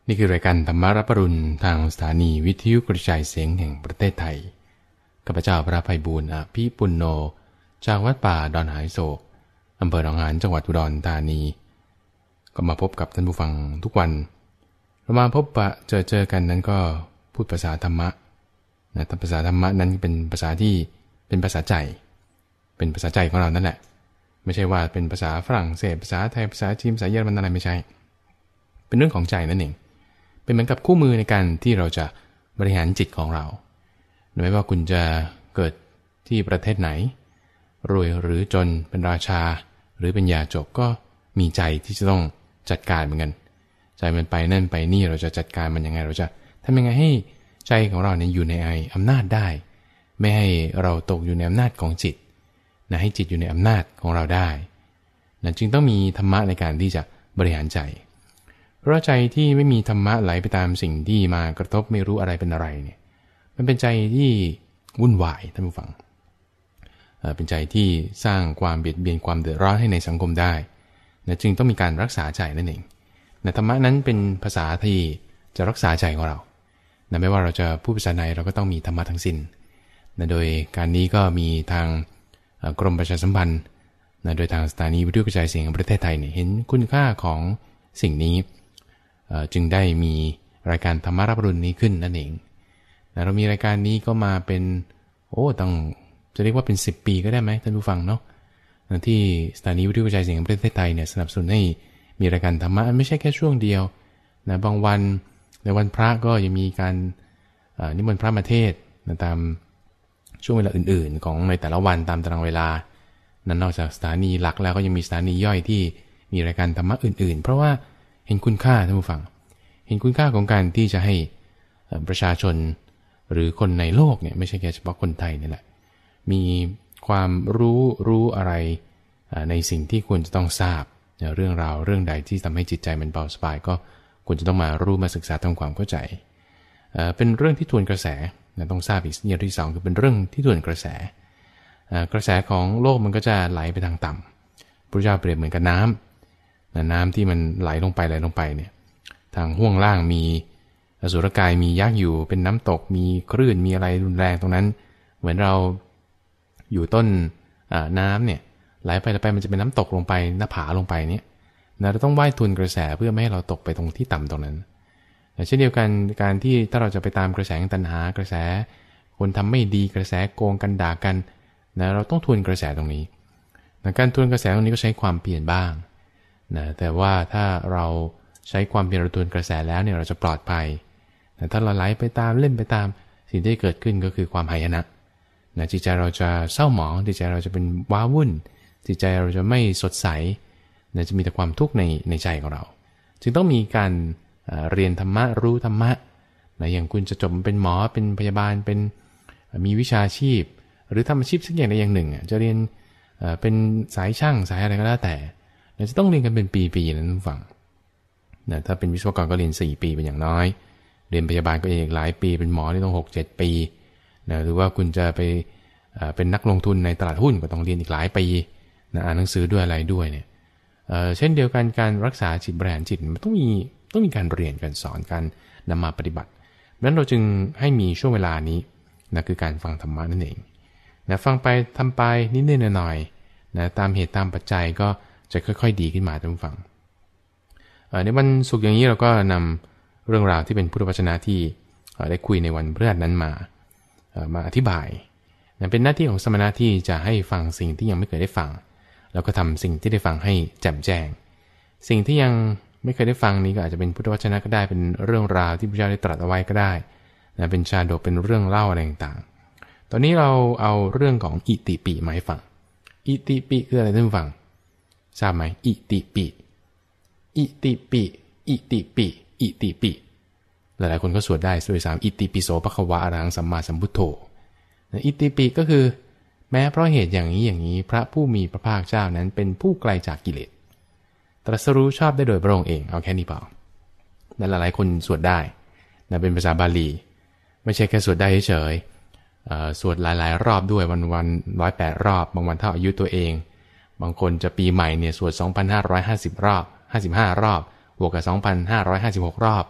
นี่คือรายการธรรมารับปรุณทางสถานีวิทยุกระจายเสียงแห่งประเทศไทยข้าพเจ้าพระไพบูลย์อภิปุณโญจากวัดป่าดอนหายโศกอำเภอหนองหานจังหวัดอุดรธานีก็มาพบกับท่านผู้ฟังทุกวันเรามาพบปะเจอกันนั้นก็พูดภาษาธรรมะนะภาษาธรรมะนั้นเป็นภาษาที่เป็นภาษาใจเป็นภาษาใจของเรานั่นแหละไม่ใช่ว่าเป็นภาษาฝรั่งเศสภาษาไทยภาษาจีนภาษาเยอรมันอะไรไม่ใช่เป็นเรื่องของใจนั่นเองเป็นเหมือนกับคู่มือในการที่เราจะบริหารจิตของเราไม่ว่าคุณจะเกิดที่ประเทศไหนรวยหรือจนเป็นราชาหรือเป็นยาจกก็มีใจที่จะต้องจัดการเหมือนกันใจมันไปนั่นไปนี่เราจะจัดการมันยังไงเราจะทำยังไงให้ใจของเราเนี่ยอยู่ในอำนาจได้ไม่ให้เราตกอยู่ในอำนาจของจิตนะให้จิตอยู่ในอำนาจของเราได้นะจึงต้องมีธรรมะในการที่จะบริหารใจเพราะใจที่ไม่มีธรรมะไหลไปตามสิ่งที่มากระทบไม่รู้อะไรเป็นอะไรเนี่ยมันเป็นใจที่วุ่นวายท่านผู้ฟังเป็นใจที่สร้างความเบียดเบียนความเดือดร้อนให้ในสังคมได้นะจึงต้องมีการรักษาใจนั่นเองนะธรรมะนั้นเป็นภาษาที่จะรักษาใจของเรานะไม่ว่าเราจะพูดภาษาไหนเราก็ต้องมีธรรมะทั้งสิ้นนะโดยการนี้ก็มีทางกรมประชาสัมพันธ์นะโดยทางสถานีวิทยุกระจายเสียงแห่งประเทศไทยเนี่ยเห็นคุณค่าของสิ่งนี้จึงได้มีรายการธรรมะรับปรุณนี้ขึ้นนั่นเองนะเรามีรายการนี้ก็มาเป็นต้องจะเรียกว่าเป็น10 ปีก็ได้ไหมท่านผู้ฟังเนาะที่สถานีวิทยุกระจายเสียงแห่งประเทศไทยเนี่ยสนับสนุนให้มีรายการธรรมะไม่ใช่แค่ช่วงเดียวนะบางวันในวันพระก็ยังมีการนิมนต์พระมาเทศน์นะตามช่วงเวลาอื่นๆของในแต่ละวันตามตารางเวลานั้นนอกจากสถานีหลักแล้วก็ยังมีสถานีย่อยที่มีรายการธรรมะอื่นๆเพราะว่าเห็นคุณค่าท่านผู้ฟังเห็นคุณค่าของการที่จะให้ประชาชนหรือคนในโลกเนี่ยไม่ใช่แค่เฉพาะคนไทยนี่แหละมีความรู้อะไรในสิ่งที่ควรจะต้องทราบเรื่องราวเรื่องใดที่ทำให้จิตใจมันเบาสบายก็ควรจะต้องมารู้มาศึกษาทำความเข้าใจเป็นเรื่องที่ทวนกระแสต้องทราบอีกอย่างที่2คือเป็นเรื่องที่ทวนกระแสกระแสของโลกมันก็จะไหลไปทางต่ำพระเจ้าเปรียบเหมือนกับน้ำที่มันไหลลงไปเนี่ยทางห้วงล่างมีอสุรกายมียักษ์อยู่เป็นน้ำตกมีคลื่นมีอะไรรุนแรงตรงนั้นเหมือนเราอยู่ต้นน้ำเนี่ยไหลไปมันจะเป็นน้ำตกลงไปหน้าผาลงไปเนี่ยเราต้องว่ายทวนกระแสเพื่อไม่ให้เราตกไปตรงที่ต่ำตรงนั้นเช่นเดียวกันการที่ถ้าเราจะไปตามกระแสตัณหากระแสคนทำไม่ดีกระแสโกงกันด่ากันเราต้องทวนกระแสตรงนี้การทวนกระแสตรงนี้ก็ใช้ความเปลี่ยนบ้างแต่ว่าถ้าเราใช้ความเปลี่ยนทวนกระแสแล้วเนี่ยเราจะปลอดภัยแต่ถ้าเราไหลไปตามเล่นไปตามสิ่งที่เกิดขึ้นก็คือความหายนะจิตใจเราจะเศร้าหมองจิตใจเราจะเป็นว้าวุ่นจิตใจเราจะไม่สดใสจะมีแต่ความทุกข์ในใจของเราจึงต้องมีการเรียนธรรมะรู้ธรรมะอย่างคุณจะจบเป็นหมอเป็นพยาบาลเป็นมีวิชาชีพหรือทำอาชีพสักอย่างใดอย่างหนึ่งจะเรียนเป็นสายช่างสายอะไรก็แล้วแต่จะต้องเรียนกันเป็นปีๆนะท่านผู้ฟังถ้าเป็นวิศวกรก็เรียน4 ปีเป็นอย่างน้อยเรียนพยาบาลก็อีกหลายปีเป็นหมอนี่ต้อง6-7 ปีหรือว่าคุณจะไปเป็นนักลงทุนในตลาดหุ้นก็ต้องเรียนอีกหลายปีอ่านหนังสือด้วยอะไรด้วยเนี่ยเช่นเดียวกันการรักษาจิตบริหารจิตมันต้องมีการเรียนการสอนการนำมาปฏิบัติดังนั้นเราจึงให้มีช่วงเวลานี้คือการฟังธรรมะนั่นเองฟังไปทำไปนิดๆหน่อยๆตามเหตุตามปัจจัยก็จะค่อยๆดีขึ้นมาท่านผู้ฟังในวันศุกร์อย่างนี้เราก็นำเรื่องราวที่เป็นพุทธวจนะที่ได้คุยในวันพฤหัสนั้นมาอธิบายเป็นหน้าที่ของสมณะที่จะให้ฟังสิ่งที่ยังไม่เคยได้ฟังแล้วก็ทำสิ่งที่ได้ฟังให้แจ่มแจ้งสิ่งที่ยังไม่เคยได้ฟังนี้ก็อาจจะเป็นพุทธวจนะก็ได้เป็นเรื่องราวที่พระเจ้าได้ตรัสเอาไว้ก็ได้เป็นชาดกเป็นเรื่องเล่าอะไรต่างๆตอนนี้เราเอาเรื่องของอิติปิมาให้ฟังอิติปิคืออะไรท่านผู้ฟังทราบไหมอิติปิอิติปิอิติปิอิติปิหลายๆคนก็สวดได้ด้วยซ้ำอิติปิโสภควะอรหังสัมมาสัมพุทโธอิติปิก็คือแม้เพราะเหตุอย่างนี้พระผู้มีพระภาคเจ้านั้นเป็นผู้ไกลจากกิเลสตรัสรู้ชอบได้โดยพระองค์เองเอาแค่นี้เปล่าและหลายๆคนสวดได้เป็นภาษาบาลีไม่ใช่แค่สวดได้เฉยสวดหลายๆรอบด้วยวัน108 รอบบางวันเท่าอายุตัวเองบางคนจะปีใหม่เนี่ยสวด 2,550 รอบ55 รอบบวกกับ 2,556 รอบ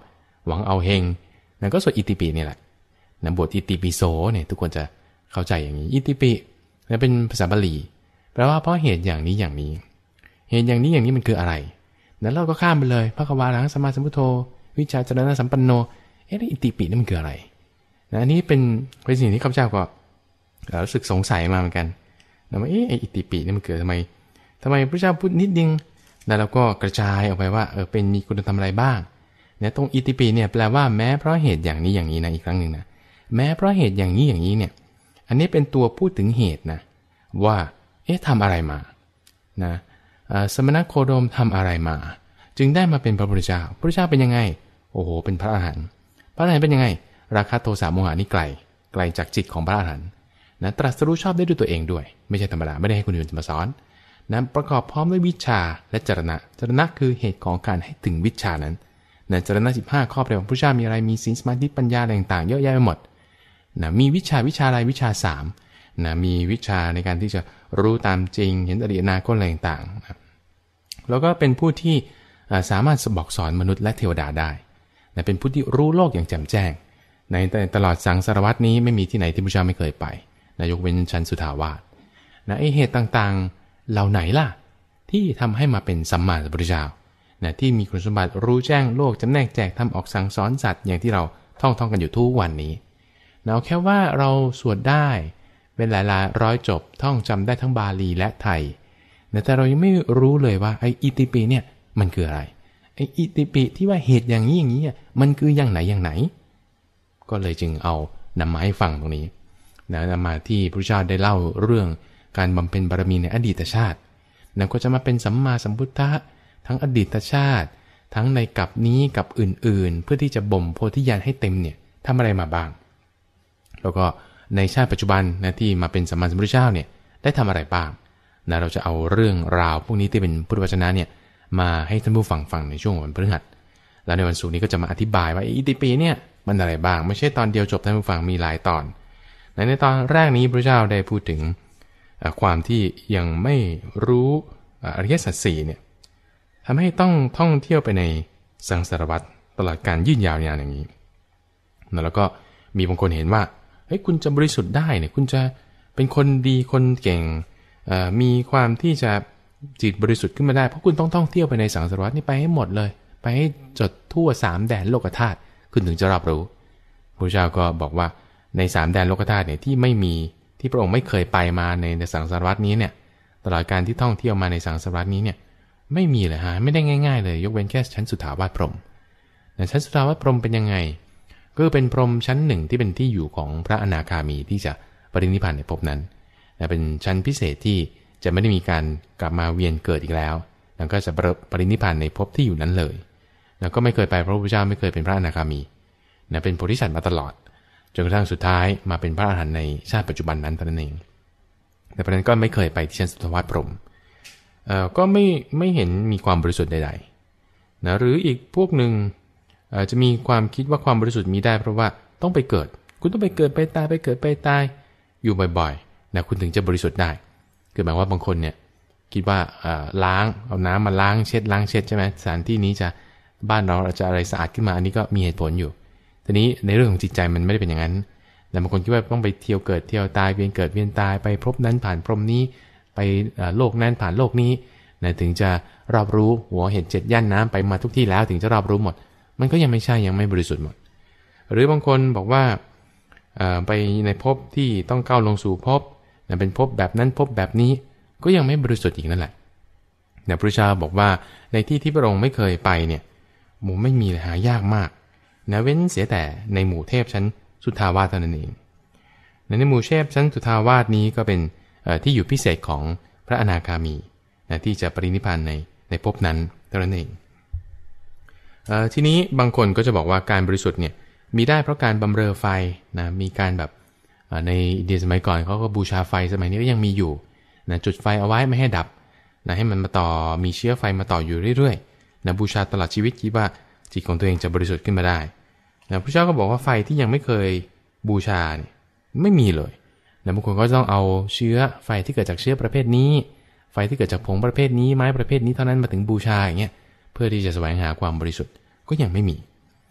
หวังเอาเฮงนั่นก็สวดอิติปินี่แหละนะบทอิติปิโสเนี่ยทุกคนจะเข้าใจอย่างนี้อิติปินั่นเป็นภาษาบาลีแปลว่าเพราะเหตุอย่างนี้อย่างนี้เหตุอย่างนี้อย่างนี้มันคืออะไรนั้นเราก็ข้ามไปเลยพระควาหังสัมมาสัมพุทโธวิชชาจรณะสัมปันโนอิติปินี่มันคืออะไรนะอันนี้เป็นสิ่งที่ข้าพเจ้าก็รู้สึกสงสัยมาเหมือนกันนะว่าอิติปินี่มันเกิดทำไมพระเจ้าพูดนิดนึงแล้วเราก็กระจายออกไปว่าเป็นมีคุณธรรมอะไรบ้างเนี่ยตรงอิติปิเนี่ยแปลว่าแม้เพราะเหตุอย่างนี้อย่างนี้นะอีกครั้งหนึ่งนะแม้เพราะเหตุอย่างนี้อย่างนี้เนี่ยอันนี้เป็นตัวพูดถึงเหตุนะว่าทำอะไรมานะสมณโคดมทำอะไรมาจึงได้มาเป็นพระพุทธเจ้าพระพุทธเจ้าเป็นยังไงโอ้โหเป็นพระอรหันต์เป็นยังไงราคะโทสะโมหะนี่ไกลจากจิตของพระอรหันต์นะตรัสรู้ชอบได้ด้วยตัวเองด้วยไม่ใช่ธรรมดาไม่ได้ให้คนอื่นมาสอนนะประกอบพร้อมด้วยวิชาและจรณะคือเหตุของการให้ถึงวิชานั้นนะจรณะ15ข้อแปลว่าพระพุทธเจ้ามีอะไรมีศีลสมาธิปัญญาอะไรต่างๆเยอะแยะไปหมดนะมีวิชาอะไรวิชา3นะมีวิชาในการที่จะรู้ตามจริงเห็นอดีตอนาคตอะไรต่างๆนะแล้วก็เป็นผู้ที่สามารถบอกสอนมนุษย์และเทวดาได้นะเป็นผู้ที่รู้โลกอย่างแจ่มแจ้งในตลอดสังสารวัฏนี้ไม่มีที่ไหนที่พระเจ้าไม่เคยไปนะยกเว้นชั้นสุทาวาสนะเหตุต่างๆเหล่าไหนล่ะที่ทำให้มาเป็นสัมมาสัมพุทธเจ้านะที่มีคุณสมบัติรู้แจ้งโลกจำแนกแจกทำออกสั่งสอนสัตว์อย่างที่เราท่องกันอยู่ทุกวันนี้นะเอาแค่ว่าเราสวดได้เป็นหลายๆร้อยจบท่องจำได้ทั้งบาลีและไทยนะแต่เรายังไม่รู้เลยว่าไอ้อิติปิเนี่ยมันคืออะไรไอ้อิติปิที่ว่าเหตุอย่างนี้อย่างนี้มันคืออย่างไหนก็เลยจึงเอานำมาให้ฟังตรงนี้นะนำมาที่พระเจ้าได้เล่าเรื่องการบำเพ็ญบารมีในอดีตชาตินะก็จะมาเป็นสัมมาสัมพุทธะทั้งอดีตชาติทั้งในกัปนี้กับอื่นๆเพื่อที่จะบ่มโพธิญาณให้เต็มเนี่ยทำอะไรมาบ้างแล้วก็ในชาติปัจจุบันนะที่มาเป็นสัมมาสัมพุทธเจ้าเนี่ยได้ทำอะไรบ้างนะเราจะเอาเรื่องราวพวกนี้ที่เป็นพุทธวจนะเนี่ยมาให้ท่านผู้ฟังในช่วงวันพฤหัสแล้วในวันศุกร์นี้ก็จะมาอธิบายว่าอิติปิเนี่ยมันอะไรบ้างไม่ใช่ตอนเดียวจบท่านผู้ฟังมีหลายตอนในตอนแรกนี้พระเจ้าได้พูดถึงความที่ยังไม่รู้อริยสัจสี่เนี่ยทำให้ต้องท่องเที่ยวไปในสังสารวัฏตลอดการยืดยาวนานอย่างนี้แล้วก็มีบางคนเห็นว่าเฮ้ยคุณจะบริสุทธิ์ได้เนี่ยคุณจะเป็นคนดีคนเก่งมีความที่จะจิตบริสุทธิ์ขึ้นมาได้เพราะคุณต้องท่องเที่ยวไปในสังสารวัฏนี่ไปให้หมดเลยไปให้จดทั่ว3แดนโลกธาตุคุณถึงจะรับรู้พระเจ้าก็บอกว่าใน3แดนโลกธาตุเนี่ยที่ไม่มีที่พระองค์ไม่เคยไปมาในสังสารวัฏนี้เนี่ยตลอดการที่ท่องเที่ยวมาในสังสารวัฏนี้เนี่ยไม่มีเลยฮะไม่ได้ง่ายๆเลยยกเว้นแค่ชั้นสุทธาวาสพรหมแต่ชั้นสุทธาวาสพรหมเป็นยังไงก็เป็นพรหมชั้นหนึ่งที่เป็นที่อยู่ของพระอนาคามีที่จะปรินิพพานในภพนั้นเป็นชั้นพิเศษที่จะไม่ได้มีการกลับมาเวียนเกิดอีกแล้วแล้วก็จะปรินิพพานในภพที่อยู่นั้นเลยแล้วก็ไม่เคยไปพระพุทธเจ้าไม่เคยเป็นพระอนาคามีเป็นโพธิสัตว์มาตลอดจนกระทั่งสุดท้ายมาเป็นพระอรหันต์ในชาติปัจจุบันนั้นเท่านั้นเองแต่เพราะนั้นก็ไม่เคยไปที่ชั้นสุทธาวาสพรหมก็ไม่เห็นมีความบริสุทธิ์ใดๆนะหรืออีกพวกหนึ่งจะมีความคิดว่าความบริสุทธิ์มีได้เพราะว่าต้องไปเกิดคุณต้องไปเกิดไปตายไปเกิดไปตายอยู่บ่อยๆนะคุณถึงจะบริสุทธิ์ได้คือหมายว่าบางคนเนี่ยคิดว่าล้างเอาน้ำมาล้างเช็ดใช่ไหมสถานที่นี้จะบ้านเราจะอะไรสะอาดขึ้นมาอันนี้ก็มีเหตุผลอยู่ทีนี้ในเรื่องของจิตใจมันไม่ได้เป็นอย่างนั้นแต่บางคนคิดว่าต้องไปเที่ยวเกิดเที่ยวตายเวียนเกิดเวียนตายไปพบนั้นผ่านพรหมนี้ไปโลกนั้นผ่านโลกนี้นะถึงจะรอบรู้หัวเห็ด7ย่านน้ำไปมาทุกที่แล้วถึงจะรอบรู้หมดมันก็ยังไม่ใช่ยังไม่บริสุทธิ์หมดหรือบางคนบอกว่าไปในภพที่ต้องก้าวลงสู่ภพเป็นภพแบบนั้นภพแบบนี้ก็ยังไม่บริสุทธิ์อีกนั่นแหละพระพุทธเจ้าบอกว่าในที่พระองค์ไม่เคยไปเนี่ยหมู่ไม่มีเลยหายากมากนะเว้นเสียแต่ในหมู่เทพชั้นสุทธาวาสเท่านั้นเองในหมู่เทพชั้นสุทธาวาสนี้ก็เป็นที่อยู่พิเศษของพระอนาคามีนะที่จะปรินิพพานในภพนั้นเท่านั้นเองทีนี้บางคนก็จะบอกว่าการบริสุทธิ์เนี่ยมีได้เพราะการบำเรอไฟนะมีการแบบในอินเดียสมัยก่อนเขาก็บูชาไฟสมัยนี้ก็ยังมีอยู่นะจุดไฟเอาไว้ไม่ให้ดับนะให้มันมาต่อมีเชื้อไฟมาต่ออยู่เรื่อยๆนะบูชาตลอดชีวิตคิดว่าจิตของตัวเองจะบริสุทธิ์ขึ้นมาได้นะพระเจ้าก็บอกว่าไฟที่ยังไม่เคยบูชาเนี่ยไม่มีเลยนะบางคนก็ต้องเอาเชื้อไฟที่เกิดจากเชื้อประเภทนี้ไฟที่เกิดจากผงประเภทนี้ไม้ประเภทนี้เท่านั้นมาถึงบูชาอย่างเงี้ยเพื่อที่จะแสวงหาความบริสุทธิ์ก็ยังไม่มี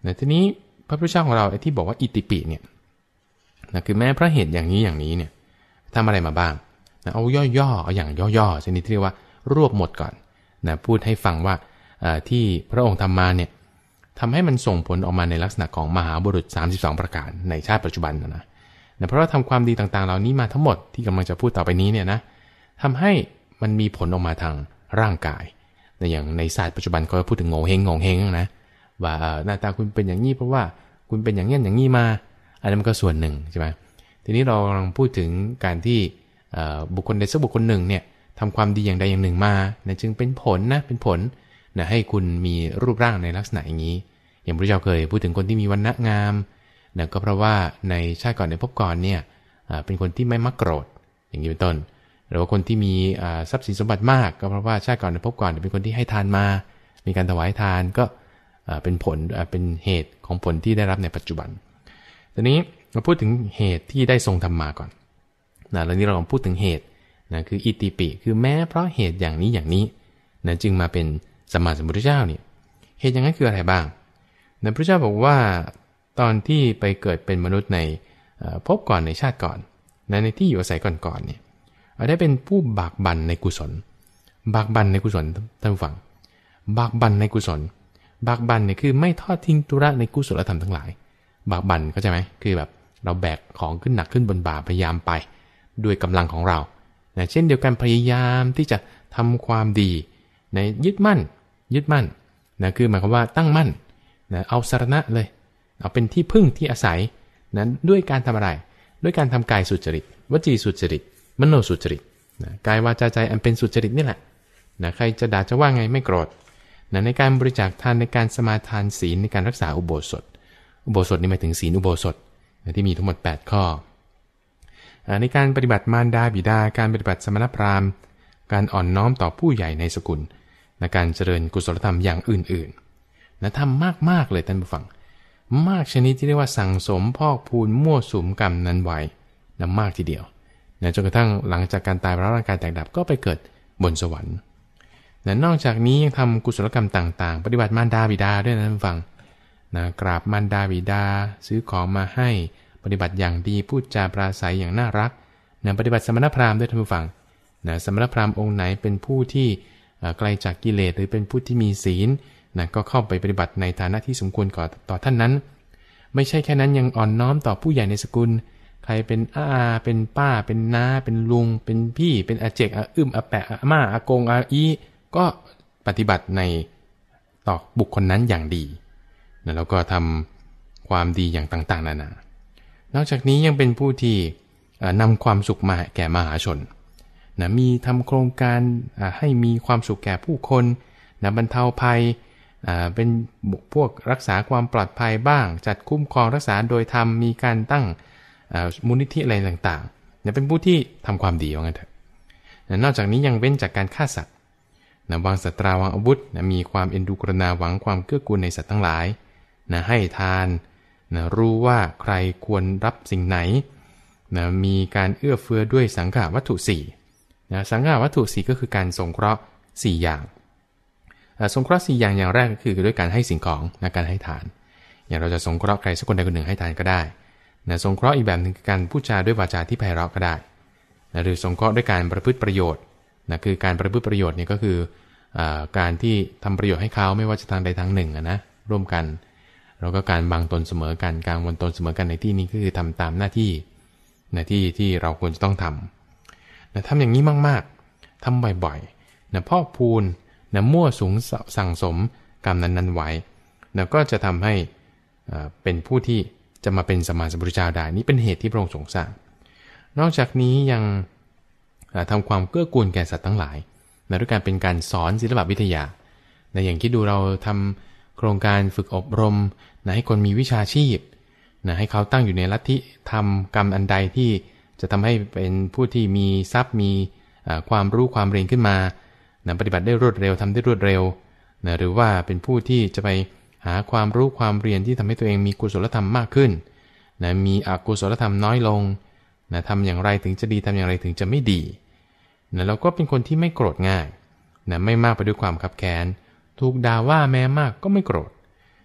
นะทีนี้พระพุทธเจ้าของเราไอ้ที่บอกว่าอิติปิเนี่ยนะคือแม้พระเหตุอย่างนี้เนี่ยทำอะไรมาบ้างนะเอาย่อๆเอาอย่างย่อๆชนิดที่เรียกว่ารวบหมดก่อนนะพูดให้ฟังว่าที่พระองค์ทำมาเนี่ยทำให้มันส่งผลออกมาในลักษณะของมหาบุรุษ32ประการในชาติปัจจุบันนะเพราะว่าทำความดีต่างๆเหล่านี้มาทั้งหมดที่กำลังจะพูดต่อไปนี้เนี่ยนะทำให้มันมีผลออกมาทางร่างกายอย่างในศาสตร์ปัจจุบันเขาพูดถึงโง่เฮงนะว่าหน้าตาคุณเป็นอย่างนี้เพราะว่าคุณเป็นอย่างนี้มาอันนั้นมันก็ส่วนหนึ่งใช่ไหมทีนี้เรากำลังพูดถึงการที่บุคคลใดสักบุคคลหนึ่งเนี่ยทำความดีอย่างใดอย่างหนึ่งมาจึงเป็นผลให้คุณมีรูปร่างในลักษณะอย่างนี้อย่างพระเจ้าเคยพูดถึงคนที่มีวรรณะงามก็เพราะว่าในชาติก่อนในภพก่อนเนี่ยเป็นคนที่ไม่มักโกรธอย่างนี้เป็นต้นหรือว่าคนที่มีทรัพย์สินสมบัติมากก็เพราะว่าชาติก่อนในภพก่อนเป็นคนที่ให้ทานมามีการถวายทานก็เป็นผลเป็นเหตุของผลที่ได้รับในปัจจุบันทีนี้เราพูดถึงเหตุที่ได้ทรงทำมาก่อนแล้วนี้เราพูดถึงเหตุคืออิติปิคือแม้เพราะเหตุอย่างนี้จึงมาเป็นสัมมาสัมพุทธเจ้าเนี่ยเหตุอย่างนั้นคืออะไรบ้างพระพุทธเจ้าบอกว่าตอนที่ไปเกิดเป็นมนุษย์ในภพก่อนในชาติก่อนในที่อยู่อาศัยก่อนเนี่ยได้เป็นผู้บากบั่นในกุศลบากบั่นในกุศลท่านผู้ฟังบากบั่นในกุศลบากบั่นเนี่ยคือไม่ทอดทิ้งธุระในกุศลธรรมทั้งหลายบากบั่นเข้าใจไหมคือแบบเราแบกของขึ้นหนักขึ้นบนบ่าพยายามไปด้วยกำลังของเราเช่นเดียวกันพยายามที่จะทำความดีในยึดมั่นคือหมายความว่าตั้งมั่นเอาสรณะเลยเอาเป็นที่พึ่งที่อาศัยด้วยการทำอะไรด้วยการทำกายสุจริตวจีสุจริตมโนสุจริตกายวาจาใจอันเป็นสุจริตนี่แหละใครจะด่าจะว่าไงไม่โกรธในการบริจาคทานในการสมาทานศีลในการรักษาอุโบสถนี่หมายถึงศีลอุโบสถที่มีทั้งหมด8ข้อในการปฏิบัติมารดาบิดาการปฏิบัติสมณพราหมณ์การอ่อนน้อมต่อผู้ใหญ่ในสกุลในการเจริญกุศลธรรมอย่างอื่นๆทำมากเลยท่านผู้ฟังมากชนิดที่เรียกว่าสั่งสมพอกพูนมั่วสุมกรรมนั้นไว้มากทีเดียวจนกระทั่งหลังจากการตายร่างกายแตกดับก็ไปเกิดบนสวรรค์นอกจากนี้ยังทำกุศลกรรมต่างๆปฏิบัติมารดาบิดาด้วยนะท่านผู้ฟังกราบมารดาบิดาซื้อของมาให้ปฏิบัติอย่างดีพูดจาปราศัยอย่างน่ารักปฏิบัติสมณพราหมณ์ด้วยท่านผู้ฟังสมณพราหมณ์องค์ไหนเป็นผู้ที่ไกลจากกิเลสหรือเป็นผู้ที่มีศีลก็เข้าไปปฏิบัติในฐานะที่สมควรต่อท่านนั้นไม่ใช่แค่นั้นยังอ่อนน้อมต่อผู้ใหญ่ในสกุลใครเป็นอาเป็นป้าเป็นน้าเป็นลุงเป็นพี่เป็นอาเจกอาอาแปะอาม่าอากงอาอีก็ปฏิบัติในต่อบุคคลนั้นอย่างดีแล้วก็ทำความดีอย่างต่างๆนานานอกจากนี้ยังเป็นผู้ที่นำความสุขมาแก่มหาชนมีทำโครงการให้มีความสุขแก่ผู้คนบรรเทาภัยเป็นพวกรักษาความปลอดภัยบ้างจัดคุ้มครองรักษาโดยธรรมมีการตั้งมูลนิธิอะไรต่างๆเป็นผู้ที่ทำความดีว่างั้นเถอะนอกจากนี้ยังเว้นจากการฆ่าสัตว์วางสัตราวางอาวุธมีความเอ็นดูกรุณาหวังความเกื้อกูลในสัตว์ทั้งหลายให้ทานรู้ว่าใครควรรับสิ่งไหนมีการเอื้อเฟื้อด้วยสังฆวัตถุ4สังฆวัตถุ4ก็คือการสงเคราะห์4อย่างสงเคราะห์4อย่างแรกก็คือด้วยการให้สิ่งของการให้ทานอย่างเราจะสงเคราะห์ใครสักคนใดคนหนึ่งให้ทานก็ได้สงเคราะห์อีกแบบนึงคือการพูดจาด้วยวาจาที่ไพเราะก็ได้หรือสงเคราะห์ด้วยการประพฤติประโยชน์คือการประพฤติประโยชน์นี่ก็คือการที่ทำประโยชน์ให้เขาไม่ว่าจะทางใดทางหนึ่งร่วมกันแล้วก็การบังตนเสมอกันการวนตนเสมอกันในที่นี้ก็คือทำตามหน้าที่ที่เราควรจะต้องทำทำอย่างนี้มากๆทำบ่อยๆพอกพูนมั่วสุมสั่งสมกรรมนั้นไว้ก็จะทำให้เป็นผู้ที่จะมาเป็นสัมมาสัมพุทธเจ้าได้นี่เป็นเหตุที่พระองค์ทรงสร้างนอกจากนี้ยังทำความเกื้อกูลแก่สัตว์ทั้งหลายด้วยการเป็นการสอนศิลปวิทยาอย่างคิดดูเราทำโครงการฝึกอบรมให้คนมีวิชาชีพให้เขาตั้งอยู่ในลัทธิทำกรรมอันใดที่จะทำให้เป็นผู้ที่มีทรัพย์มีความรู้ความเรียนขึ้นมาปฏิบัติได้รวดเร็วทำได้รวดเร็วหรือว่าเป็นผู้ที่จะไปหาความรู้ความเรียนที่ทำให้ตัวเองมีกุศลธรรมมากขึ้นมีอกุศลธรรมน้อยลงทำอย่างไรถึงจะดีทำอย่างไรถึงจะไม่ดีเราก็เป็นคนที่ไม่โกรธง่ายไม่มากไปด้วยความขับแค้นถูกด่าว่าแม้มากก็ไม่โกรธ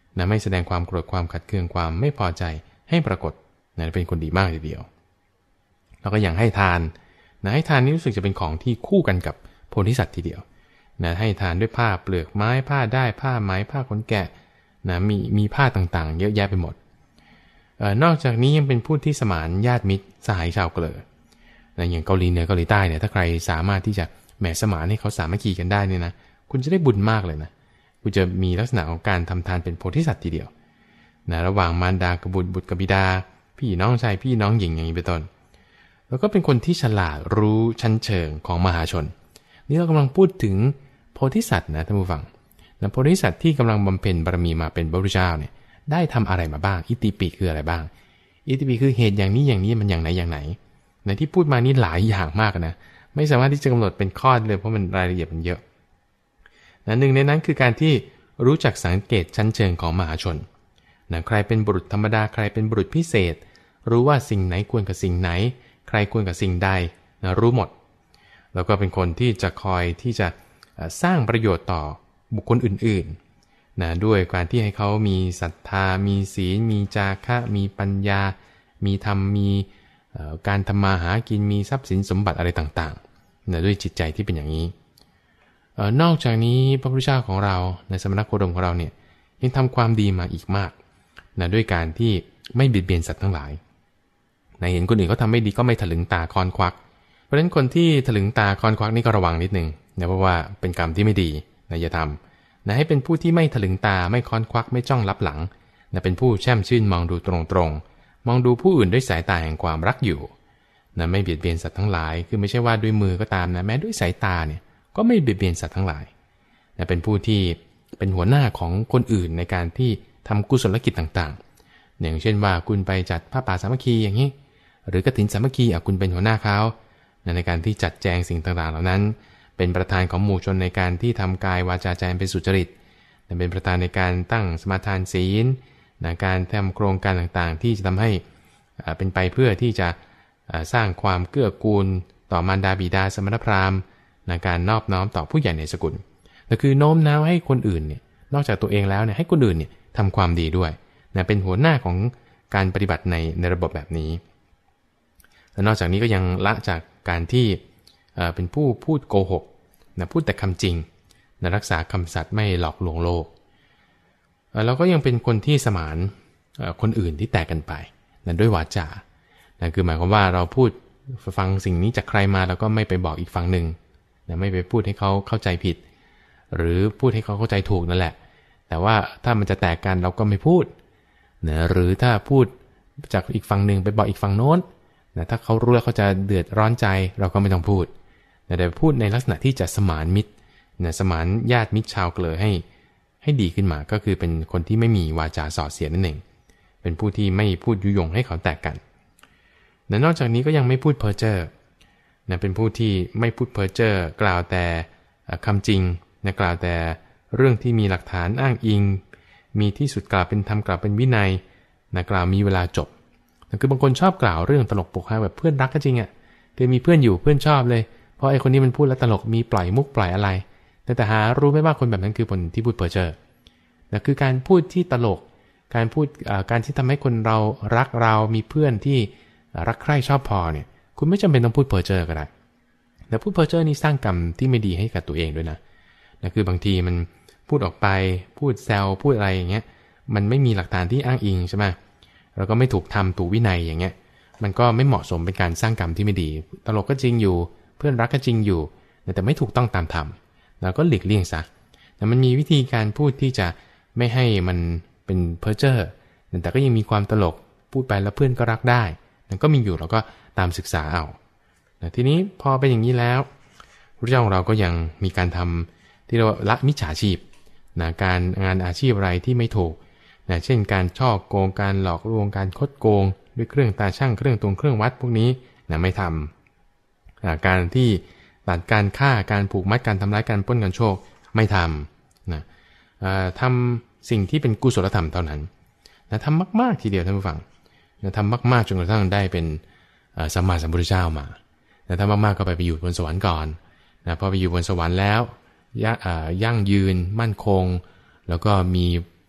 นะไม่แสดงความโกรธความขัดเคืองความไม่พอใจให้ปรากฏนะเป็นคนดีมากทีเดียวแล้วก็อย่างให้ทานนะให้ทานนี้รู้สึกจะเป็นของที่คู่กันกับโพธิสัตว์ทีเดียวนะให้ทานด้วยผ้าเปลือกไม้ผ้าได้ผ้าไหมผ้าขนแกะนะมีผ้าต่างๆเยอะแยะไปหมดนอกจากนี้ยังเป็นผู้ที่สมานญาติมิตรสหายชาวเกลอนะอย่างเกาหลีเหนือเกาหลีใต้เนี่ยถ้าใครสามารถที่จะแหมสมานให้เขาสามัคคีกันได้เนี่ยนะคุณจะได้บุญมากเลยนะคุณจะมีลักษณะของการทำทานเป็นโพธิสัตว์ทีเดียวนะระหว่างมารดากับบุตรบุตรกับบิดาพี่น้องชายพี่น้องหญิงอย่างนี้เป็นต้นแล้วก็เป็นคนที่ฉลาดรู้ชั้นเชิงของมหาชนนี่เรากำลังพูดถึงโพธิสัตว์นะท่านผู้ฟังนะโพธิสัตว์ที่กำลังบำเพ็ญบารมีมาเป็นพระพุทธเจ้าเนี่ยได้ทำอะไรมาบ้างอิติปิคืออะไรบ้างอิติปิคือเหตุอย่างนี้อย่างนี้มันอย่างไหนอย่างไหนในที่พูดมานี่หลายอย่างมากนะไม่สามารถที่จะกำหนดเป็นข้อเลยเพราะมันรายละเอียดมันเยอะนะหนึ่งในนั้นคือการที่รู้จักสังเกตชั้นเชิงของมหาชนนะใครเป็นบุรุษธรรมดาใครเป็นบุรุษพิเศษรู้ว่าสิ่งไหนควรกับสิ่งไหนใครควรกับสิ่งใดนะรู้หมดแล้วก็เป็นคนที่จะคอยที่จะสร้างประโยชน์ต่อบุคคลอื่นๆนะด้วยการที่ให้เขามีศรัทธามีศีลมีจาคะมีปัญญามีธรรมมีการทำมาหากินมีทรัพย์สินสมบัติอะไรต่างๆนะด้วยจิตใจที่เป็นอย่างนี้นอกจากนี้พระพุทธเจ้าของเราในสมณโคดมของเราเนี่ยยังทำความดีมาอีกมากนะด้วยการที่ไม่เบียดเบียนสัตว์ทั้งหลายนะเห็นคนอื่นเขาทำไม่ดีก็ไม่ถลึงตาคอนควักเพราะฉะนั้นคนที่ถลึงตาคอนควักนี่ก็ระวังนิดนึงนะเพราะว่าเป็นกรรมที่ไม่ดีนะอย่าทำนะให้เป็นผู้ที่ไม่ถลึงตาไม่คอนควักไม่จ้องลับหลังนะเป็นผู้แช่มชื่นมองดูตรงๆมองดูผู้อื่นด้วยสายตาแห่งความรักอยู่นะไม่เบียดเบียนสัตว์ทั้งหลายคือไม่ใช่ว่าด้วยมือก็ตามนะแม้ด้วยสายตาเนี่ยก็ไม่เบียดเบียนสัตว์ทั้งหลายนะเป็นผู้ที่เป็นหัวหน้าของคนอื่นในการที่ทำกุศลกิจต่างๆอย่างเช่นว่าคุณไปจัดผ้าป่าสามัคคีอย่างนี้หรือกฐินสามัคคีคุณเป็นหัวหน้าเขาในการที่จัดแจงสิ่งต่างๆเหล่านั้นเป็นประธานของหมู่ชนในการที่ทำกายวาจาใจเป็นสุจริตเป็นประธานในการตั้งสมาทานศีลการทำโครงการต่างๆที่จะทำให้เป็นไปเพื่อที่จะสร้างความเกื้อกูลต่อมารดาบิดาสมณพราหมณ์ในการนอบน้อมต่อผู้ใหญ่ในสกุลนั่นคือโน้มน้าวให้คนอื่นเนี่ยนอกจากตัวเองแล้วเนี่ยให้คนอื่นเนี่ยทำความดีด้วยเป็นหัวหน้าของการปฏิบัติในระบบแบบนี้และนอกจากนี้ก็ยังละจากการที่เป็นผู้พูดโกหกพูดแต่คำจริงรักษาคำสัตย์ไม่หลอกลวงโลกแล้วก็ยังเป็นคนที่สมานคนอื่นที่แตกกันไปด้วยวาจาคือหมายความว่าเราพูดฟังสิ่งนี้จากใครมาแล้วก็ไม่ไปบอกอีกฝั่งหนึ่งไม่ไปพูดให้เขาเข้าใจผิดหรือพูดให้เขาเข้าใจถูกนั่นแหละแต่ว่าถ้ามันจะแตกกันเราก็ไม่พูดหรือถ้าพูดจากอีกฝั่งหนึ่งไปบอกอีกฝั่งโน้นถ้าเขารู้แล้วเขาจะเดือดร้อนใจเราก็ไม่ต้องพูดแต่พูดในลักษณะที่จะสมานมิตรสมานญาติมิตรชาวเกลอให้ดีขึ้นมาก็คือเป็นคนที่ไม่มีวาจาส่อเสียดนั่นเองเป็นผู้ที่ไม่พูดยุยงให้เขาแตกกันนอกจากนี้ก็ยังไม่พูดเพ้อเจ้อเป็นผู้ที่ไม่พูดเพ้อเจ้อกล่าวแต่คำจริงกล่าวแต่เรื่องที่มีหลักฐานอ้างอิงมีที่สุดกล่าวเป็นธรรมกล่าวเป็นวินัยกล่าวมีเวลาจบคือบางคนชอบกล่าวเรื่องตลกปกฮาแบบเพื่อนรักก็จริงคือมีเพื่อนอยู่เพื่อนชอบเลยเพราะไอ้คนนี้มันพูดแล้วตลกมีปล่อยมุกปล่อยอะไรแต่หารู้ไหมว่าคนแบบนั้นคือคนที่พูดเพ้อเจ้อคือการพูดที่ตลกการพูดการที่ทำให้คนเรารักเรามีเพื่อนที่รักใคร่ชอบพอเนี่ยคุณไม่จำเป็นต้องพูดเพ้อเจ้อก็ได้แต่พูดเพ้อเจ้อนี่สร้างกรรมที่ไม่ดีให้กับตัวเองด้วยนะคือบางทีมันพูดออกไปพูดแซวพูดอะไรอย่างเงี้ยมันไม่มีหลักฐานที่อ้างอิงใช่ไหมเราก็ไม่ถูกทำถูกวินัยอย่างเงี้ยมันก็ไม่เหมาะสมเป็นการสร้างกรรมที่ไม่ดีตลกก็จริงอยู่เพื่อนรักก็จริงอยู่แต่ไม่ถูกต้องตามธรรมเราก็หลีกเลี่ยงซะแต่มันมีวิธีการพูดที่จะไม่ให้มันเป็นเพ้อเจ้อแต่ก็ยังมีความตลกพูดไปแล้วเพื่อนก็รักได้นั่นก็มีอยู่เราก็ตามศึกษาเอาทีนี้พอเป็นอย่างนี้แล้วพระเจ้าของเราก็ยังมีการทำที่เราละมิจฉาชีพการงานอาชีพอะไรที่ไม่ถูกเช่นการฉ้อโกงการหลอกลวงการคดโกงด้วยเครื่องตาช่างเครื่องตวงเครื่องวัดพวกนี้ไม่ทำการที่ตัดการฆ่าการผูกมัดการทำร้ายการปล้นการโชคไม่ทำทำสิ่งที่เป็นกุศลธรรมเท่านั้นทำมากๆทีเดียวท่านผู้ฟังทำมากๆจนกระทั่งได้เป็นสัมมาสัมพุทธเจ้ามาถ้ามากๆก็ไปอยู่บนสวรรค์ก่อนพอไปอยู่บนสวรรค์แล้วยั่งยืนมั่นคงแล้วก็มี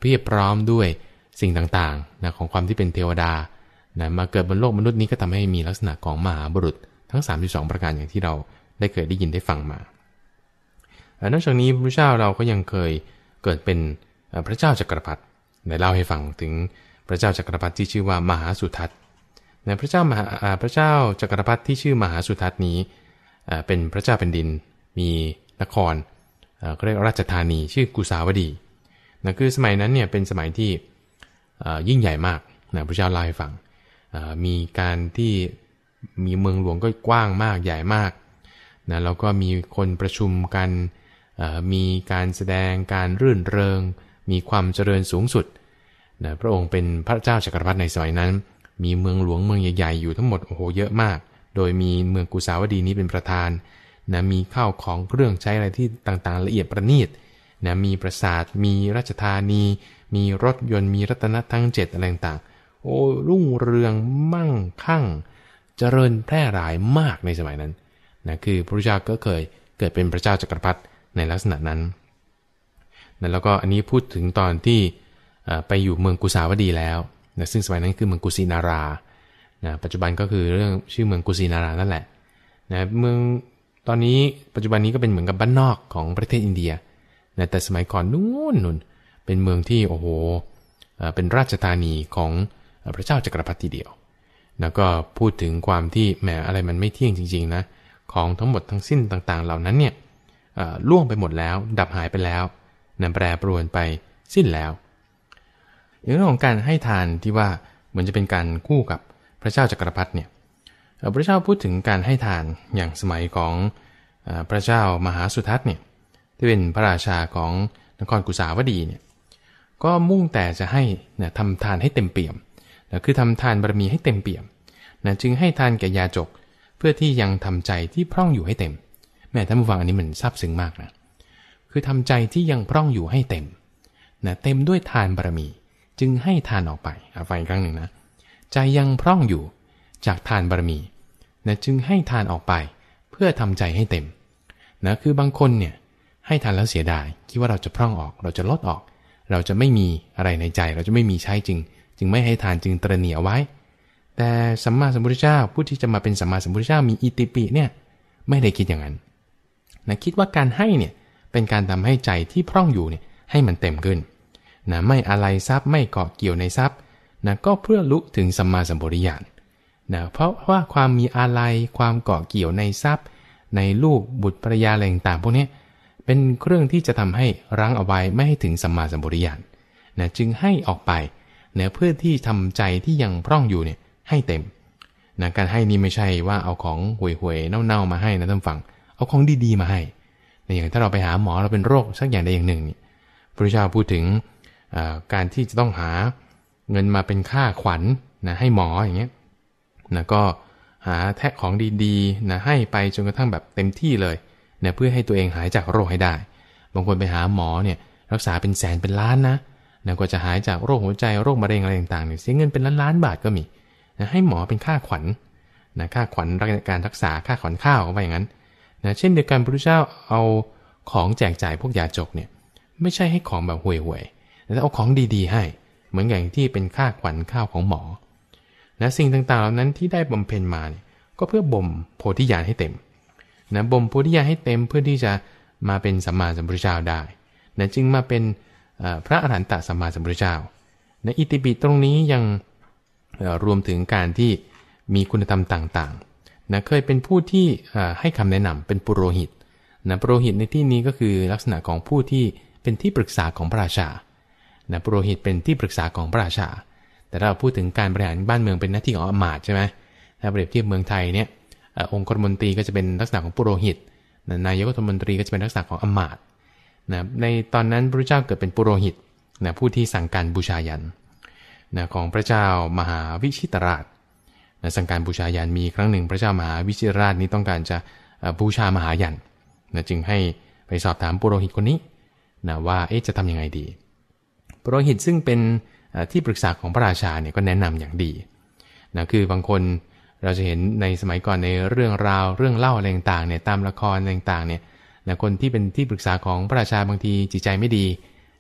เพียบพร้อมด้วยสิ่งต่างๆนะของความที่เป็นเทวดานะมาเกิดบนโลกมนุษย์นี้ก็ทำให้มีลักษณะของมหาบุรุษทั้ง32ประการอย่างที่เราได้เคยได้ยินได้ฟังมานอกจากนี้พระพุทธเจ้าเราก็ยังเคยเกิดเป็นพระเจ้าจักรพรรดิได้เล่าให้ฟังถึงพระเจ้าจักรพรรดิที่ชื่อว่ามหาสุทัศน์ในพระเจ้าจักรพรรดิที่ชื่อมหาสุทัศน์นี้เป็นพระเจ้าแผ่นดินมีนครเขาเรียกราชธานีชื่อกุสาวดีนะคือสมัยนั้นเนี่ยเป็นสมัยที่ยิ่งใหญ่มากนะพระเจ้าเล่าให้ฟังมีการที่มีเมืองหลวงก็กว้างมากใหญ่มากนะแล้วก็มีคนประชุมกันมีการแสดงการรื่นเริงมีความเจริญสูงสุดนะพระองค์เป็นพระเจ้าจักรพรรดิในสมัยนั้นมีเมืองหลวงเมืองใหญ่ๆอยู่ทั้งหมดโอ้โหเยอะมากโดยมีเมืองกุสาวดีนี้เป็นประธานนะมีข้าวของเครื่องใช้อะไรที่ต่างๆละเอียดประณีตนะมีปราสาทมีราชธานีมีรถยนต์มีรัตนทั้ง7อะไรต่างๆโอ้รุ่งเรืองมั่งคั่งเจริญแพร่หลายมากในสมัยนั้นนะคือพระพุทธเจ้าก็เคยเกิดเป็นพระเจ้าจักรพรรดิในลักษณะนั้นนะแล้วก็อันนี้พูดถึงตอนที่ไปอยู่เมืองกุสาวดีแล้วนะซึ่งสมัยนั้นคือเมืองกุสินารานะปัจจุบันก็คือเรื่องชื่อเมืองกุสินารานั่นแหละนะเมืองตอนนี้ปัจจุบันนี้ก็เป็นเหมือนกับบ้านนอกของประเทศอินเดียนะแต่สมัยก่อนนู่นเป็นเมืองที่โอ้โหเป็นราชธานีของพระเจ้าจักรพรรดิทีเดียวแล้วก็พูดถึงความที่แหมอะไรมันไม่เที่ยงจริงๆนะของทั้งหมดทั้งสิ้นต่างๆเหล่านั้นเนี่ยล่วงไปหมดแล้วดับหายไปแล้วนะแปรปรวนไปสิ้นแล้วอย่างเรื่องของการให้ทานที่ว่าเหมือนจะเป็นการคู่กับพระเจ้าจักรพรรดิเนี่ยพระเจ้าพูดถึงการให้ทานอย่างสมัยของพระเจ้ามหาสุทัศน์เนี่ยที่เป็นพระราชาของนครกุสาวดีเนี่ยก็มุ่งแต่จะให้นะทำทานให้เต็มเปี่ยมนะคือทำทานบารมีให้เต็มเปี่ยมนะจึงให้ทานแก่ยาจกเพื่อที่ยังทำใจที่พร่องอยู่ให้เต็มแม่ท่านผู้ฟังอันนี้มันซาบซึ้งมากนะคือทำใจที่ยังพร่องอยู่ให้เต็มนะเต็มด้วยทานบารมีจึงให้ทานออกไปฟังอีกครั้งหนึ่งนะใจยังพร่องอยู่จากทานบารมีนะจึงให้ทานออกไปเพื่อทำใจให้เต็มนะคือบางคนเนี่ยให้ทานแล้วเสียดายคิดว่าเราจะพร่องออกเราจะลดออกเราจะไม่มีอะไรในใจเราจะไม่มีใช้จึงไม่ให้ทานจึงตระหนี่เอาไว้แต่สัมมาสัมพุทธเจ้าผู้ที่จะมาเป็นสัมมาสัมพุทธเจ้ามีอิติปิเนี่ยไม่ได้คิดอย่างนั้นนะคิดว่าการให้เนี่ยเป็นการทำให้ใจที่พร่องอยู่เนี่ยให้มันเต็มขึ้นนะไม่อะไรทรัพย์ไม่เกาะเกี่ยวในทรัพย์นะก็เพื่อลุถึงสัมมาสัมปวิญญาณนะเพราะว่าความมีอะไรความเกาะเกี่ยวในทรัพย์ในลูกบุตรภรรยาอะไรต่างๆพวกนี้เป็นเครื่องที่จะทำให้รั้งเอาไว้ไม่ให้ถึงสัมมาสัมปวิญญาณนะจึงให้ออกไปนะเพื่อที่ทำใจที่ยังพร่องอยู่เนี่ยให้เต็มนะการให้นี่ไม่ใช่ว่าเอาของห่วยๆเน่าๆมาให้นะท่านฟังเอาของดีๆมาให้นะอย่างถ้าเราไปหาหมอเราเป็นโรคสักอย่างใดอย่างหนึ่งนี่พระพุทธเจ้าพูดถึงการที่จะต้องหาเงินมาเป็นค่าขวัญนะให้หมออย่างเงี้ยนะก็หาแทะของดีๆนะให้ไปจนกระทั่งแบบเต็มที่เลยนะเพื่อให้ตัวเองหายจากโรคให้ได้บางคนไปหาหมอเนี่ยรักษาเป็นแสนเป็นล้านนะกว่าจะหายจากโรคหัวใจโรคมะเร็งอะไรต่างๆเนี่ยเสียเงินเป็นล้านๆบาทก็มีนะให้หมอเป็นค่าขวัญนะค่าขวัญการรักษาค่าขวัญข้าวเข้าไปอย่างนั้นนะเช่นเดียวกันพระพุทธเจ้าเอาของแจกจ่ายพวกยาจกเนี่ยไม่ใช่ให้ของแบบห่วยๆแต่เอาของดีๆให้เหมือนอย่างที่เป็นค่าขวัญข้าวของหมอนะสิ่งต่างๆเหล่านั้นที่ได้บำเพ็ญมาเนี่ยก็เพื่อบ่มโพธิญาณให้เต็มนะบ่มโพธิญาณให้เต็มเพื่อที่จะมาเป็นสัมมาสัมพุทธเจ้าได้นะจึงมาเป็นพระอรหันตสัมมาสัมพุทธเจ้านะอิติปิตรงนี้ยังรวมถึงการที่มีคุณธรรมต่างๆนะเคยเป็นผู้ที่ให้คำแนะนำเป็นปุโรหิตนะปุโรหิตในที่นี้ก็คือลักษณะของผู้ที่เป็นที่ปรึกษาของพระราชานะปุโรหิตเป็นที่ปรึกษาของพระราชาแต่ถ้าเราพูดถึงการบริหารบ้านเมืองเป็นหน้าที่ของอมาตย์ใช่ไหมถ้าเปรียบเทียบเมืองไทยเนี่ยองค์คมนตรีก็จะเป็นลักษณะของปุโรหิตนายกรัฐมนตรีก็จะเป็นลักษณะของอมาตย์นะในตอนนั้นพระเจ้าเกิดเป็นปุโรหิตนะผู้ที่สั่งการบูชายัญนะของพระเจ้ามหาวิชิตราชนะสั่งการบูชายัญมีครั้งหนึ่งพระเจ้ามหาวิชิตราชนี้ต้องการจะบูชามหายัญนะจึงให้ไปสอบถามปุโรหิตคนนี้นะว่าจะทำยังไงดีปุโรหิตซึ่งเป็นที่ปรึกษาของพระราชาเนี่ยก็แนะนำอย่างดีนะคือบางคนเราจะเห็นในสมัยก่อนในเรื่องราวเรื่องเล่าอะไรต่างๆเนี่ยตามละครต่างๆเนี่ยนะคนที่เป็นที่ปรึกษาของพระราชาบางทีจิตใจไม่ดี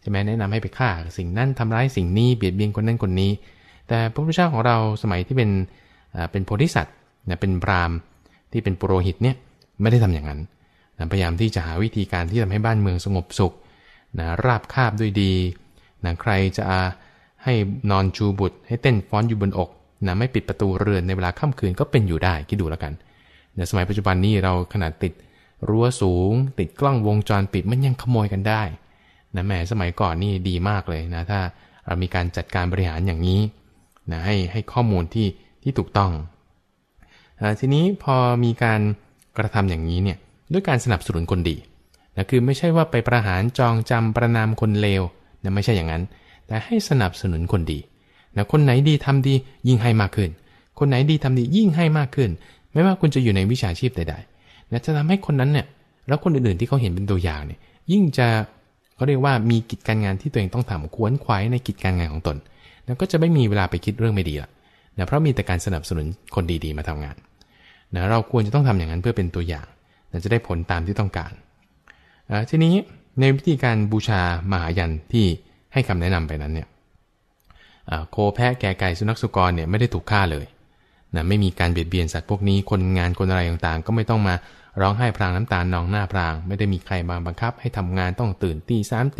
ใช่ไหมแนะนำให้ไปฆ่าสิ่งนั้นทำร้ายสิ่งนี้เบียดเบียนคนนั้นคนนี้แต่พระพุทธเจ้าของเราสมัยที่เป็นโพธิสัตว์เป็นพราหมณ์ที่เป็นปุโรหิตเนี่ยไม่ได้ทำอย่างนั้นพยายามที่จะหาวิธีการที่ทำให้บ้านเมืองสงบสุขราบคาบด้วยดีใครจะให้นอนชูบุตรให้เต้นฟ้อนอยู่บนอกไม่ปิดประตูเรือนในเวลาค่ำคืนก็เป็นอยู่ได้คิดดูแล้วกันสมัยปัจจุบันนี้เราขนาดติดรั้วสูงติดกล้องวงจรปิดมันยังขโมยกันได้แหมสมัยก่อนนี่ดีมากเลยนะถ้าเรามีการจัดการบริหารอย่างนี้ให้ข้อมูลที่ถูกต้องทีนี้พอมีการกระทำอย่างนี้เนี่ยด้วยการสนับสนุนคนดีคือไม่ใช่ว่าไปประหารจองจำประนามคนเลวไม่ใช่อย่างนั้นแต่ให้สนับสนุนคนดีคนไหนดีทำดียิ่งให้มากขึ้นคนไหนดีทำดียิ่งให้มากขึ้นไม่ว่าคุณจะอยู่ในวิชาชีพใดๆจะทำให้คนนั้นเนี่ยแล้วคนอื่นๆที่เขาเห็นเป็นตัวอย่างเนี่ยยิ่งจะเขาเรียกว่ามีกิจการงานที่ตัวเองต้องทำขวนขวายในกิจการงานของตนแล้วก็จะไม่มีเวลาไปคิดเรื่องไม่ดีละเพราะมีแต่การสนับสนุนคนดีๆมาทำงานเราควรจะต้องทำอย่างนั้นเพื่อเป็นตัวอย่างจะได้ผลตามที่ต้องการทีนี้ในวิธีการบูชามหายันที่ให้คำแนะนำไปนั้นเนี่ยโคแพะแกะไก่สุนัขสุกรเนี่ยไม่ได้ถูกฆ่าเลยไม่มีการเบียดเบียนสัตว์พวกนี้คนงานคนอะไรต่างๆก็ไม่ต้องมาร้องไห้พรางน้ำตาลนองหน้าพรางไม่ได้มีใครมาบังคับให้ทำงานต้องตื่นตี 3 ตี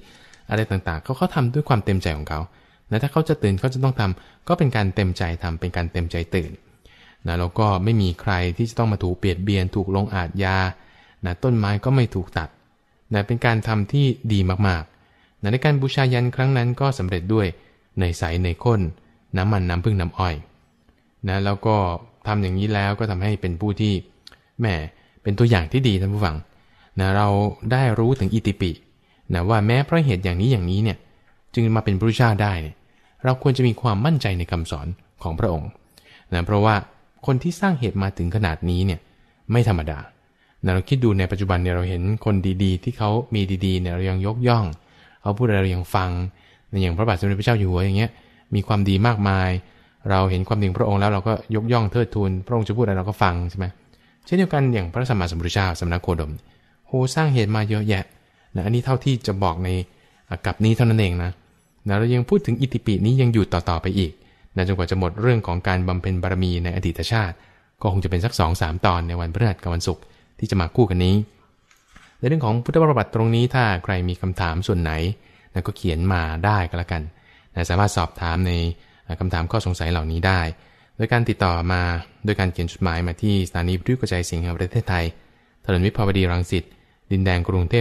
4อะไรต่างๆเขาทำด้วยความเต็มใจของเขาถ้าเขาจะตื่นเขาจะต้องทำก็เป็นการเต็มใจทำเป็นการเต็มใจตื่นแล้วก็ไม่มีใครที่จะต้องมาถูกเบียดเบียนถูกลงอาทยาต้นไม้ก็ไม่ถูกตัดเป็นการทำที่ดีมากๆในการบูชายันครั้งนั้นก็สำเร็จด้วยเนยใสเนยข้นน้ำมันน้ำผึ้งน้ำอ้อยแล้วก็ทำอย่างนี้แล้วก็ทำให้เป็นผู้ที่แหมเป็นตัวอย่างที่ดีท่านผู้ฟังเราได้รู้ถึงอิติปิว่าแม้เพราะเหตุอย่างนี้เนี่ยจึงมาเป็นพระพุทธเจ้าได้เนี่ยเราควรจะมีความมั่นใจในคำสอนของพระองค์เพราะว่าคนที่สร้างเหตุมาถึงขนาดนี้เนี่ยไม่ธรรมดาเราคิดดูในปัจจุบันเนี่ยเราเห็นคนดีๆที่เขามีดีๆเนี่ยเรายังยกย่องเขาพูดอะไรเรายังฟังอย่างพระบาทสมเด็จพระเจ้าอยู่หัวอย่างเงี้ยมีความดีมากมายเราเห็นความดีของพระองค์แล้วเราก็ยกย่องเทิดทูนพระองค์จะพูดอะไรเราก็ฟังใช่ไหมเช่นเดียวกันอย่างพระสัมมาสัมพุทธเจ้าสมณโคดมสร้างเหตุมาเยอะแยะอันนี้เท่าที่จะบอกในกับนี้เท่านั้นเองนะเรายังพูดถึงอิติปินี้ยังอยู่ต่อไปอีกจนกว่าจะหมดเรื่องของการบำเพ็ญบารมีในอดีตชาติก็คงจะเป็นสัก 2-3 ตอนในวันพฤหัสกับวันศุกร์ที่จะมาคู่กันนี้ในเรื่องของพุทธประวัติตรงนี้ถ้าใครมีคำถามส่วนไหนก็เขียนมาได้ก็แล้วกันสามารถสอบถามในคำถามข้อสงสัยเหล่านี้ได้โดยการติดต่อมาโดยการเขียนจดหมายมาที่สถานีวิทยุกระจายเสียงแห่งประเทศไทยถนนวิภาวดีรังสิตดินแดงกรุงเทพ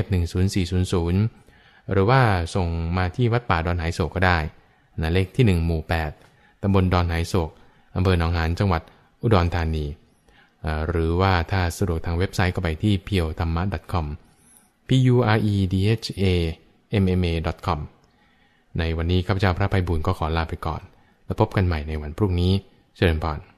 10400หรือว่าส่งมาที่วัดป่าดอนหายโศกก็ได้เลขที่1หมู่8ตำบลดอนหายโศกอำเภอหนองหานจังหวัดอุดรธานีหรือว่าถ้าสะดวกทางเว็บไซต์ก็ไปที่ piotamma.com puredhamma.com ในวันนี้ข้าพเจ้าพระไพบูลย์ก็ขอลาไปก่อนแล้วพบกันใหม่ในวันพรุ่งนี้เจริญพร